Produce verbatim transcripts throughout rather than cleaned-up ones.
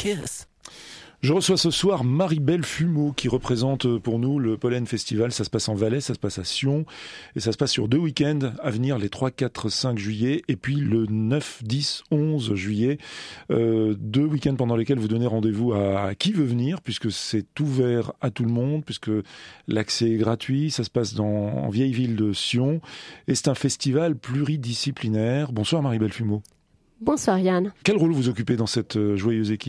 Kiss. Je reçois ce soir Marie-Belle Fumeau qui représente pour nous le Pollen Festival. Ça se passe en Valais, ça se passe à Sion et ça se passe sur deux week-ends à venir, les trois, quatre, cinq juillet et puis le neuf, dix, onze juillet. Euh, deux week-ends pendant lesquels vous donnez rendez-vous à, à qui veut venir puisque c'est ouvert à tout le monde, puisque l'accès est gratuit. Ça se passe dans, en vieille ville de Sion et c'est un festival pluridisciplinaire. Bonsoir Marie-Belle Fumeau. Bonsoir Yann. Quel rôle vous occupez dans cette euh, joyeuse équipe ?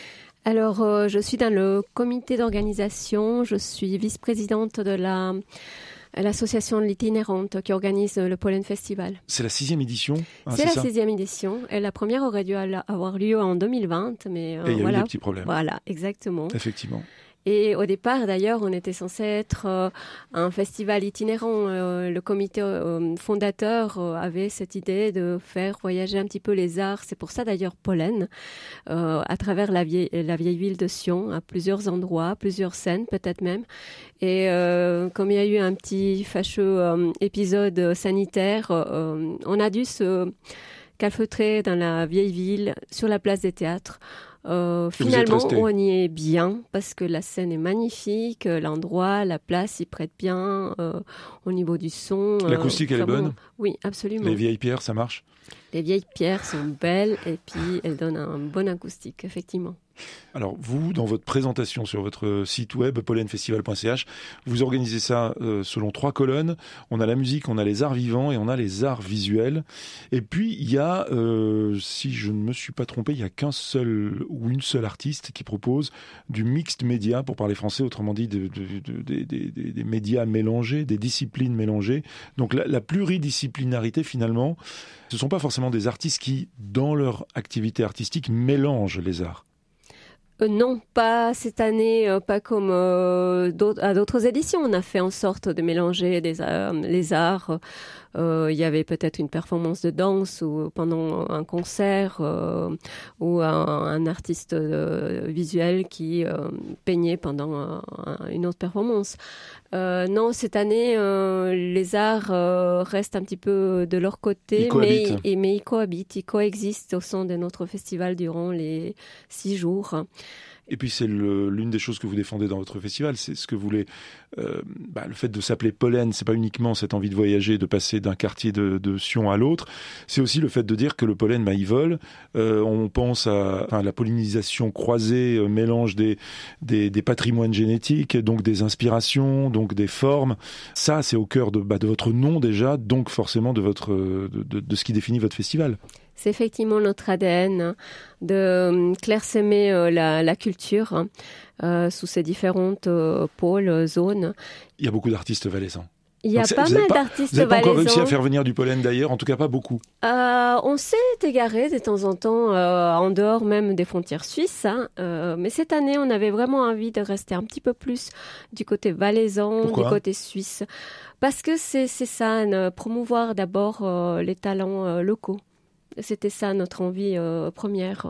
Alors, euh, je suis dans le comité d'organisation, je suis vice-présidente de la, l'association L'Itinérante qui organise le Pollen Festival. C'est la sixième édition hein, C'est, c'est la ça sixième édition, et la première aurait dû avoir lieu en deux mille vingt, mais euh, et il y a voilà. eu des petits problèmes. Voilà, exactement. Effectivement. Et au départ, d'ailleurs, on était censé être euh, un festival itinérant. Euh, le comité euh, fondateur euh, avait cette idée de faire voyager un petit peu les arts. C'est pour ça, d'ailleurs, Pollen, euh, à travers la vieille, la vieille ville de Sion, à plusieurs endroits, plusieurs scènes peut-être même. Et euh, comme il y a eu un petit fâcheux euh, épisode sanitaire, euh, on a dû se calfeutrer dans la vieille ville, sur la place des théâtres. Euh, finalement, on y est bien parce que la scène est magnifique, l'endroit, la place, y prête bien euh, au niveau du son. L'acoustique, euh, elle est bonne ? Oui, absolument. Les vieilles pierres, ça marche ? Les vieilles pierres sont belles et puis elles donnent un bon acoustique, effectivement. Alors vous, dans votre présentation sur votre site web pollen festival point c h, vous organisez ça euh, selon trois colonnes. On a la musique, on a les arts vivants et on a les arts visuels. Et puis il y a, euh, si je ne me suis pas trompé, il y a qu'un seul ou une seule artiste qui propose du mixed média, pour parler français, autrement dit de, de, de, de, de, de, des médias mélangés, des disciplines mélangées. Donc la, la pluridisciplinarité finalement, ce ne sont pas forcément des artistes qui, dans leur activité artistique, mélangent les arts. Euh, non, pas cette année, euh, pas comme euh, d'autres, à d'autres éditions. On a fait en sorte de mélanger des, euh, les arts. Euh, il y avait peut-être une performance de danse ou pendant un concert euh, ou un, un artiste euh, visuel qui euh, peignait pendant euh, une autre performance. Euh, non, cette année, euh, les arts euh, restent un petit peu de leur côté, ils mais, et, mais ils cohabitent, ils coexistent au sein de notre festival durant les six jours. Et puis c'est le, l'une des choses que vous défendez dans votre festival, c'est ce que vous voulez, euh, bah, le fait de s'appeler Pollen, c'est pas uniquement cette envie de voyager, de passer d'un quartier de, de Sion à l'autre, c'est aussi le fait de dire que le pollen, bah, il vole. Euh, on pense à enfin, la pollinisation croisée, euh, mélange des, des, des patrimoines génétiques, donc des inspirations, donc des formes. Ça, c'est au cœur de, bah, de votre nom déjà, donc forcément de votre, de, de, de ce qui définit votre festival. C'est effectivement notre A D N de euh, clairsemer euh, la, la culture euh, sous ses différentes euh, pôles, zones. Il y a beaucoup d'artistes valaisans. Il y a Donc, pas mal pas, d'artistes valaisans. Vous n'avez pas encore réussi à faire venir du pollen d'ailleurs, en tout cas pas beaucoup. Euh, on s'est égaré de temps en temps, euh, en dehors même des frontières suisses. Hein, euh, mais cette année, on avait vraiment envie de rester un petit peu plus du côté valaisan, Pourquoi ? du côté suisse. Parce que c'est, c'est ça, ne, promouvoir d'abord euh, les talents euh, locaux. C'était ça notre envie euh, première.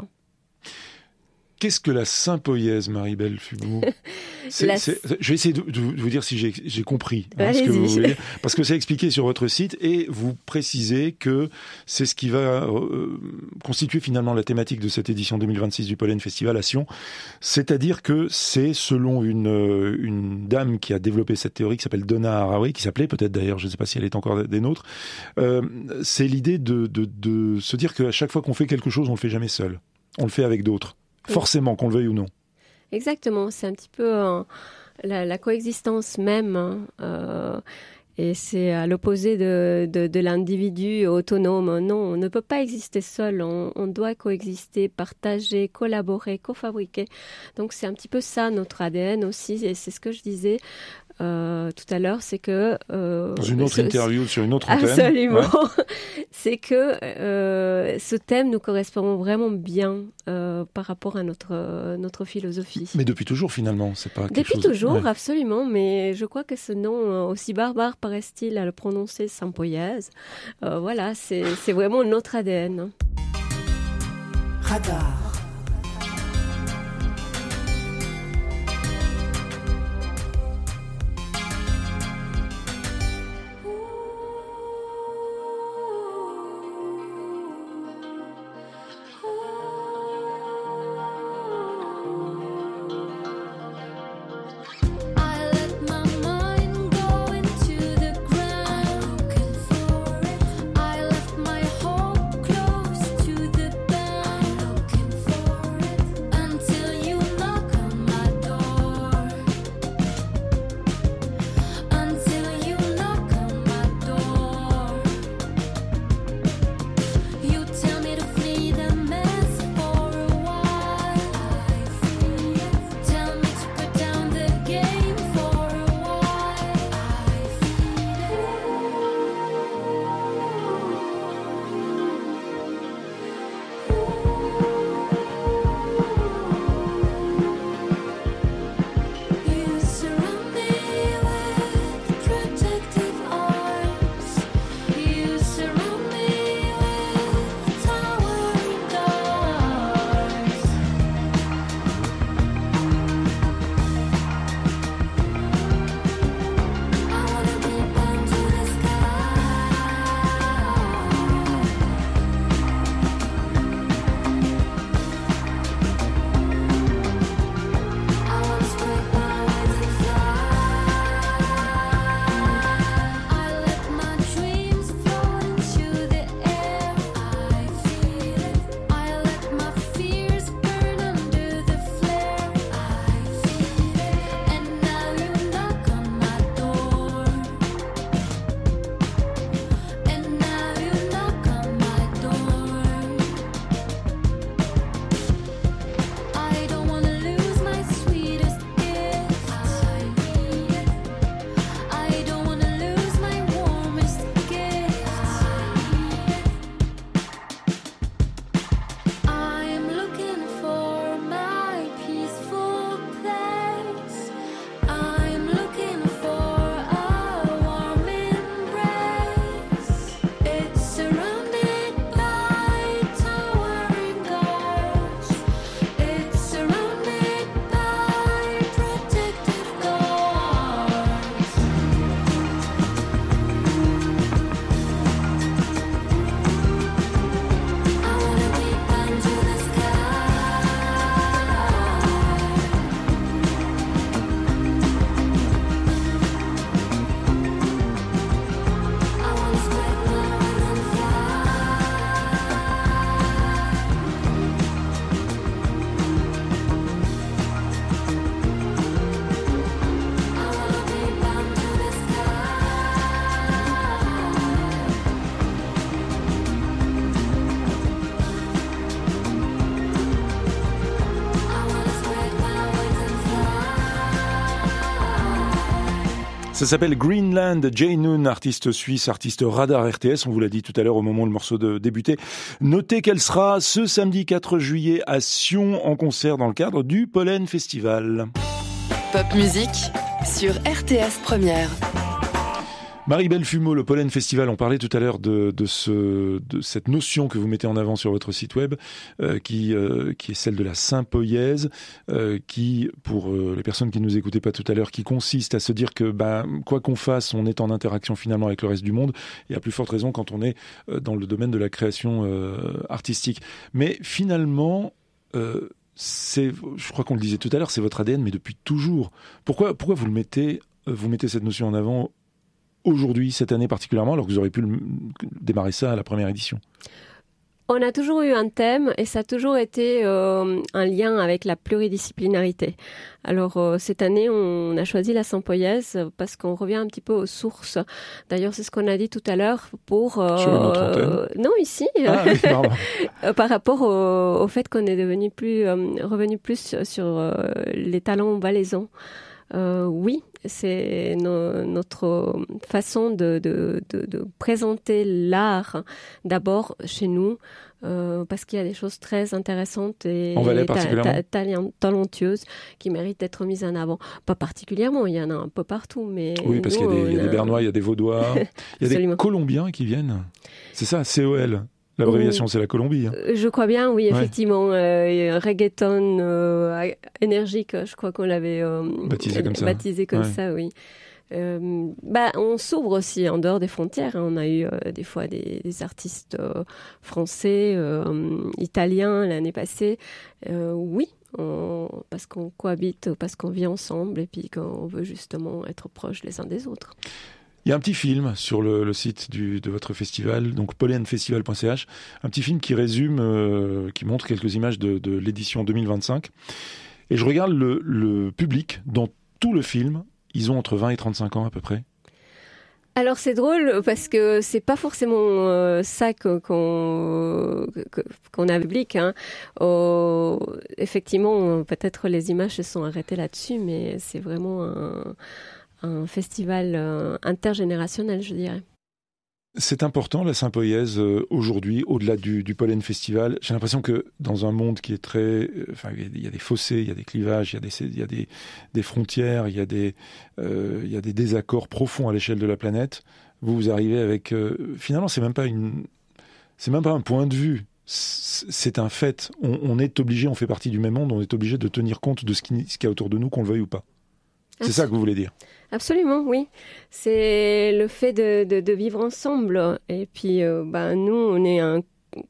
Qu'est-ce que la Saint-Poyèse, Marie-Belle Fumeau ? c'est, la... c'est, Je vais essayer de, de vous dire si j'ai, j'ai compris hein, ce que vous voulez, parce que c'est expliqué sur votre site et vous précisez que c'est ce qui va euh, constituer finalement la thématique de cette édition deux mille vingt-six du Pollen Festival à Sion. C'est-à-dire que c'est selon une, une dame qui a développé cette théorie qui s'appelle Donna Haraway, qui s'appelait peut-être d'ailleurs, je ne sais pas si elle est encore des nôtres, euh, c'est l'idée de, de, de se dire qu'à chaque fois qu'on fait quelque chose, on ne le fait jamais seul. On le fait avec d'autres. Forcément, qu'on le veuille ou non. Exactement, c'est un petit peu euh, la, la coexistence même. Euh, et c'est à l'opposé de, de, de l'individu autonome. Non, on ne peut pas exister seul. On, on doit coexister, partager, collaborer, cofabriquer. Donc c'est un petit peu ça notre A D N aussi. Et c'est ce que je disais euh, tout à l'heure, c'est que... Euh, Dans une autre ce, interview sur une autre antenne. Absolument. Ouais. C'est que euh, ce thème nous correspond vraiment bien euh, par rapport à notre, euh, notre philosophie. Mais depuis toujours, finalement, c'est pas quelque Depuis chose... toujours, ouais. Absolument. Mais je crois que ce nom, aussi barbare paraisse-t-il à le prononcer, Saint-Poyèse, euh, voilà, c'est, c'est vraiment notre A D N. Radar. Ça s'appelle Greenland, Jay Noon, artiste suisse, artiste radar R T S, on vous l'a dit tout à l'heure au moment où le morceau de débuter. Notez qu'elle sera ce samedi quatre juillet à Sion en concert dans le cadre du Pollen Festival. Pop musique sur R T S Première. Marie-Belle Fumeau, le Pollen Festival, on parlait tout à l'heure de, de, ce, de cette notion que vous mettez en avant sur votre site web, euh, qui, euh, qui est celle de la sympoïèse, euh, qui, pour euh, les personnes qui ne nous écoutaient pas tout à l'heure, qui consiste à se dire que bah, quoi qu'on fasse, on est en interaction finalement avec le reste du monde, et à plus forte raison quand on est euh, dans le domaine de la création euh, artistique. Mais finalement... Euh, c'est, je crois qu'on le disait tout à l'heure, c'est votre A D N, mais depuis toujours. Pourquoi, pourquoi vous le mettez, vous mettez cette notion en avant aujourd'hui, cette année particulièrement, alors que vous auriez pu le, démarrer ça à la première édition? On a toujours eu un thème et ça a toujours été euh, un lien avec la pluridisciplinarité. Alors euh, cette année, on a choisi la sympoïèse parce qu'on revient un petit peu aux sources. D'ailleurs, c'est ce qu'on a dit tout à l'heure pour... Euh, Sur une autre antenne. Non, ici. Ah, oui, pardon. Par rapport au, au fait qu'on est devenu plus, euh, revenu plus sur euh, les talents valaisans. Euh, oui, c'est no, notre façon de, de, de, de présenter l'art d'abord chez nous, euh, parce qu'il y a des choses très intéressantes et en Valais, ta, particulièrement. ta, ta, talentueuses qui méritent d'être mises en avant. Pas particulièrement, il y en a un peu partout, mais oui, parce nous, qu'il y a des, il y a des a... Bernois, il y a des Vaudois, il y a des Colombiens qui viennent. C'est ça, C O L. L'abréviation, c'est la Colombie. Hein. Je crois bien, oui, effectivement. Ouais. Euh, reggaeton euh, énergique, je crois qu'on l'avait euh, baptisé comme ça. Baptisé comme ouais. ça, oui. Euh, bah, on s'ouvre aussi en dehors des frontières. Hein. On a eu euh, des fois des, des artistes euh, français, euh, italiens l'année passée. Euh, oui, on, parce qu'on cohabite, parce qu'on vit ensemble et puis qu'on veut justement être proches les uns des autres. Il y a un petit film sur le, le site du, de votre festival, donc pollen festival point c h, un petit film qui résume, euh, qui montre quelques images de, de l'édition deux mille vingt-cinq. Et je regarde le, le public, dans tout le film, ils ont entre vingt et trente-cinq ans à peu près. Alors c'est drôle parce que c'est pas forcément euh, ça que, qu'on, que, qu'on a public. Hein. Oh, effectivement, peut-être les images se sont arrêtées là-dessus, mais c'est vraiment un... un festival euh, intergénérationnel, je dirais. C'est important, la sympoïèse, euh, aujourd'hui, au-delà du, du Pollen Festival. J'ai l'impression que dans un monde qui est très... Euh, enfin, il y a des fossés, il y a des clivages, il y a des, il y a des, des frontières, il y a des, euh, il y a des désaccords profonds à l'échelle de la planète. Vous, vous arrivez avec... Euh, finalement, c'est même pas une... c'est même pas un point de vue. C'est un fait. On, on est obligé, on fait partie du même monde, on est obligé de tenir compte de ce qu'il y a autour de nous, qu'on le veuille ou pas. C'est ça que vous voulez dire? Absolument, oui. C'est le fait de, de, de vivre ensemble. Et puis, euh, bah, nous, on est un,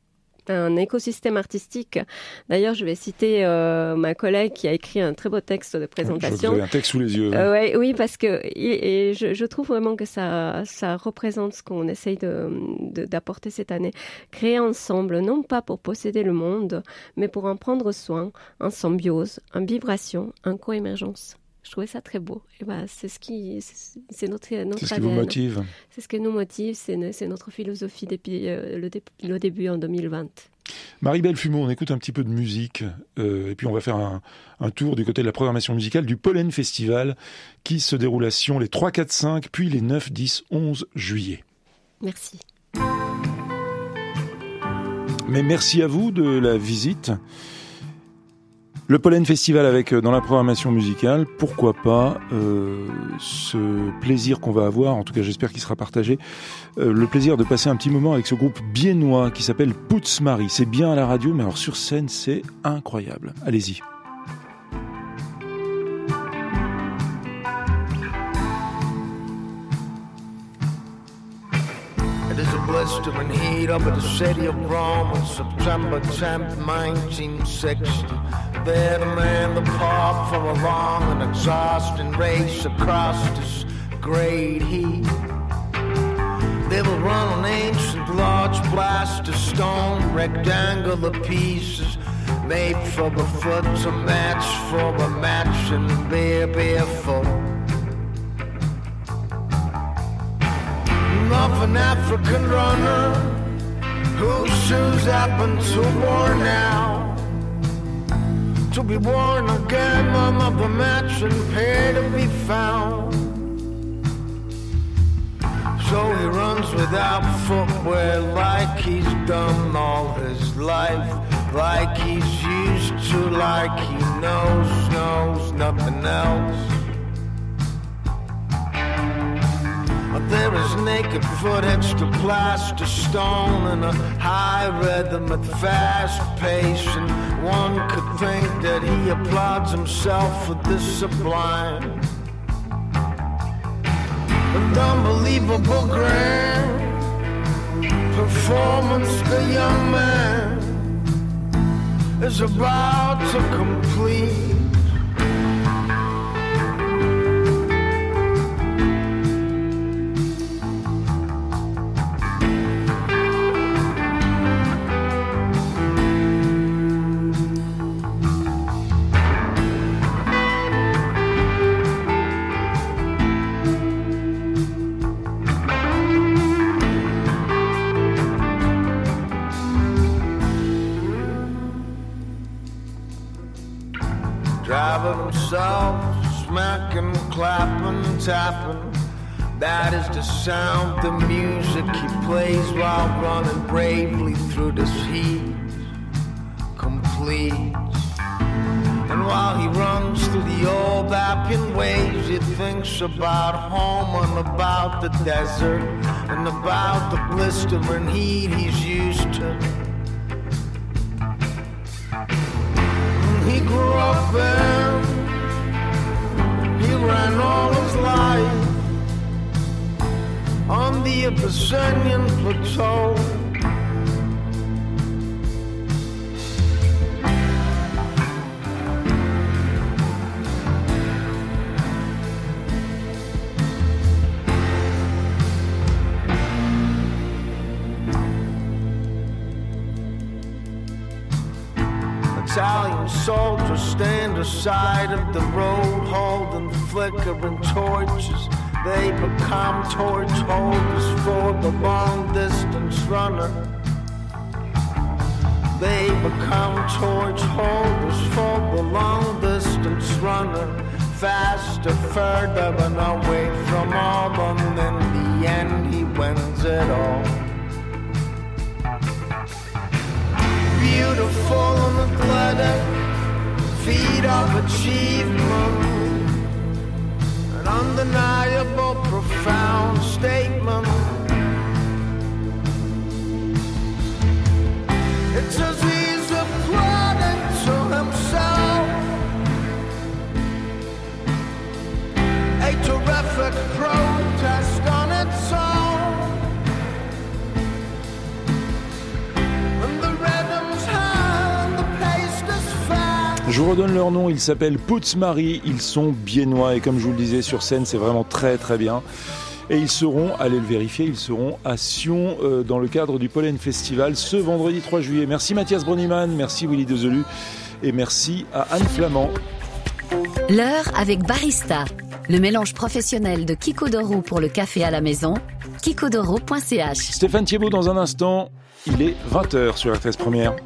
un écosystème artistique. D'ailleurs, je vais citer euh, ma collègue qui a écrit un très beau texte de présentation. Vous avez un texte sous les yeux. Euh, ouais, oui, parce que et, et je, je trouve vraiment que ça, ça représente ce qu'on essaye de, de, d'apporter cette année. Créer ensemble, non pas pour posséder le monde, mais pour en prendre soin, en symbiose, en vibration, en coémergence. Je trouvais ça très beau. Et ben, c'est ce qui, c'est, c'est notre, notre C'est ce A D N. qui vous motive. C'est ce qui nous motive. C'est, c'est notre philosophie depuis euh, le, dé, le début en deux mille vingt. Marie-Belle Fumeau, on écoute un petit peu de musique euh, et puis on va faire un, un tour du côté de la programmation musicale du Pollen Festival qui se déroule à Sion les trois, quatre, cinq, puis les neuf, dix, onze juillet. Merci. Mais merci à vous de la visite. Le Pollen Festival avec, dans la programmation musicale, pourquoi pas euh, ce plaisir qu'on va avoir, en tout cas j'espère qu'il sera partagé, euh, le plaisir de passer un petit moment avec ce groupe biennois qui s'appelle Putzmari. C'est bien à la radio, mais alors sur scène c'est incroyable. Allez-y. Blistering heat up at the city of Rome on September tenth, nineteen sixty. There to man the path for a long and exhausting race across this great heat. They will run on ancient large blast of stone, rectangular pieces made for the foot to match for a match and bare barefoot. Of an African runner whose shoes happen to worn now, to be worn again, another match and pay to be found. So he runs without footwear like he's done all his life, like he's used to, like he knows, knows nothing else. There is naked footage to plaster stone in a high rhythm at fast pace, and one could think that he applauds himself for this sublime and unbelievable grand performance the young man is about to complete. Driving himself, smacking, clapping, tapping. That is the sound, the music he plays while running bravely through this heat. Complete. And while he runs through the old Appian ways, he thinks about home and about the desert and about the blistering heat he's used to. He grew up there, he ran all his life on the Abyssinian plateau. Italian soldiers stand aside of the road holding flickering torches. They become torch holders for the long distance runner. They become torch holders for the long distance runner. Faster, further and away from all, and in the end he wins it all. Beautiful and athletic, feet of achievement, an undeniable, profound statement. It's as he's applauding to himself, a terrific protest on its own. Je vous redonne leur nom, ils s'appellent Putz Marie, ils sont biennois et comme je vous le disais sur scène, c'est vraiment très très bien. Et ils seront, allez le vérifier, ils seront à Sion euh, dans le cadre du Pollen Festival ce vendredi trois juillet. Merci Mathias Broniman, merci Willy Dezelu et merci à Anne Flamand. L'heure avec Barista, le mélange professionnel de Kiko Doro pour le café à la maison, kiko doro point c h. Stéphane Thiebaud dans un instant, il est vingt heures sur R T S Première.